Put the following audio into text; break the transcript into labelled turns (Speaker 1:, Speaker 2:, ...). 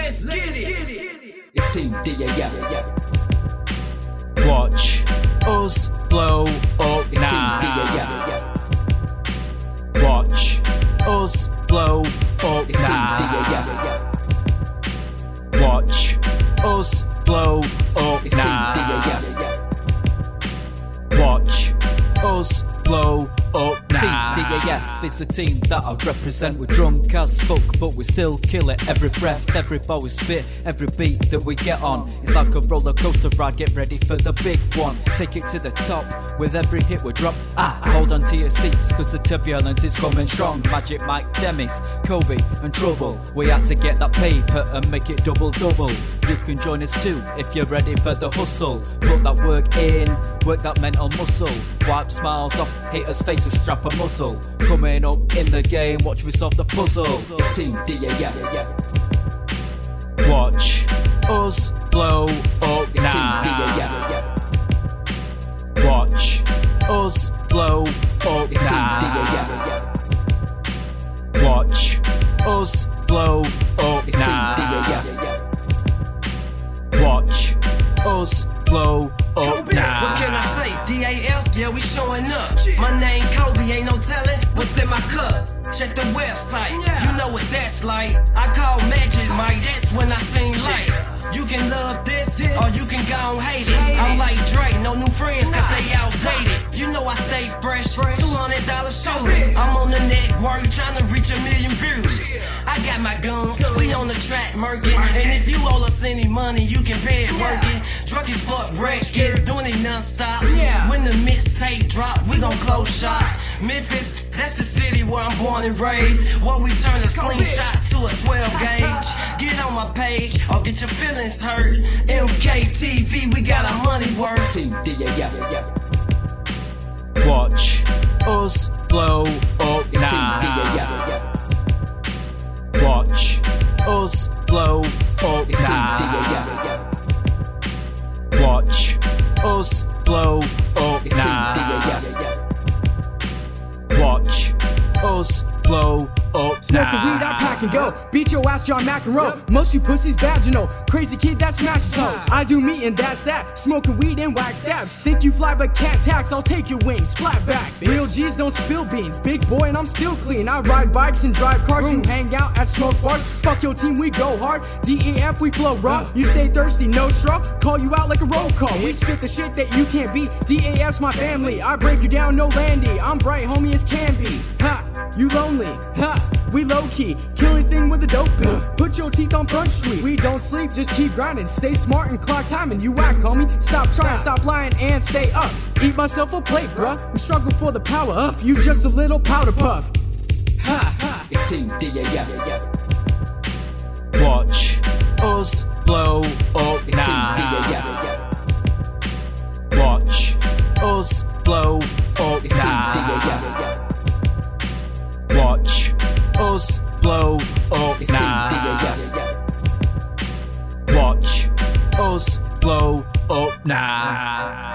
Speaker 1: Let's get it.
Speaker 2: It's Team DAF.
Speaker 3: Watch us blow up
Speaker 2: It's
Speaker 3: now.
Speaker 2: Team DAF.
Speaker 3: Watch us blow up
Speaker 2: It's Team
Speaker 3: now.
Speaker 2: DAF.
Speaker 3: Watch us blow up
Speaker 2: It's Team
Speaker 3: now.
Speaker 2: DAF.
Speaker 3: Watch us blow up
Speaker 2: Team
Speaker 3: now.
Speaker 2: DAF, it's a team that I represent. We're drunk as fuck, but we still kill it. Every breath, every bar we spit, every beat that we get on. It's like a roller coaster ride, get ready for the big one. Take it to the top, with every hit we drop. Hold on to your seats, cause the turbulence is coming strong. Magic Mike, Demis, Kobe and Trouble. We had to get that paper and make it double-double. You can join us too, if you're ready for the hustle. Put that work in, work that mental muscle. Wipe smiles off haters' faces, strap a muscle. Coming up in the game, watch me solve the puzzle. It's Team DAF.
Speaker 3: Watch us blow up
Speaker 2: It's Team
Speaker 3: now.
Speaker 2: DAF.
Speaker 3: Watch us blow up
Speaker 2: It's Team
Speaker 3: now.
Speaker 2: DAF.
Speaker 3: Watch us blow up
Speaker 2: It's Team
Speaker 3: now.
Speaker 2: DAF.
Speaker 3: Watch us blow up
Speaker 1: Kobe,
Speaker 3: now.
Speaker 1: what can I say? DAF, yeah, we showing up. My name Kobe, ain't no telling what's in my cup. Check the website, you know what that's like. I call Magic Mike, that's when I sing like. You can love this, or you can go and hate it. I'm like Drake, no new friends, cause they outdated. You know I stay fresh, $200 shows. I'm on the network, trying to reach 1 million views. I got my guns, we on the track murking. And if you owe us any money, you can pay it working. Drunk as fuck records, doing it non-stop. When the mixtape drop, we gon' close shop. Memphis, that's the city where I'm born and raised. Where we turn a slingshot to a 12 gauge. Get on my page, or get your feelings hurt. MKTV, we got our money worth.
Speaker 2: Team DAF.
Speaker 3: Watch us blow up
Speaker 2: It's Team
Speaker 3: now.
Speaker 2: DAF.
Speaker 3: Watch us blow up
Speaker 2: It's Team
Speaker 3: now.
Speaker 2: DAF.
Speaker 3: Watch us blow up
Speaker 2: It's Team
Speaker 3: now.
Speaker 2: DAF.
Speaker 3: Watch us blow up
Speaker 4: Smoke the weed, I pack and go. Beat your ass, John McEnroe. Most you pussies vaginal. Crazy kid that smashes hoes. I do me and that's that. Smoking weed and whack stabs. Think you fly but can't tax. I'll take your wings, flatbacks. Real G's don't spill beans. Big boy and I'm still clean. I ride bikes and drive cars. You hang out at smoke bars. Fuck your team, we go hard. DAF, we flow raw. You stay thirsty, no straw. Call you out like a roll call. We spit the shit that you can't beat. DAF's my family. I break you down, no landy. I'm bright, homie, as can be. Ha, you lonely. Ha, we low key. Kill anything with a dope pill. Put your teeth on Front Street. We don't sleep, just keep grinding. Stay smart and clock time, and you whack, homie. Stop trying, stop lying, and stay up. Eat myself a plate, bruh. We struggle for the power up. You just a little powder puff. Ha ha.
Speaker 2: It's Team DAF.
Speaker 3: Watch us blow up
Speaker 2: It's Team
Speaker 3: now.
Speaker 2: DAF.
Speaker 3: Watch us blow up
Speaker 2: It's Team
Speaker 3: now.
Speaker 2: DAF.
Speaker 3: Watch us blow up
Speaker 2: It's Team
Speaker 3: now.
Speaker 2: DAF.
Speaker 3: Watch us blow up now.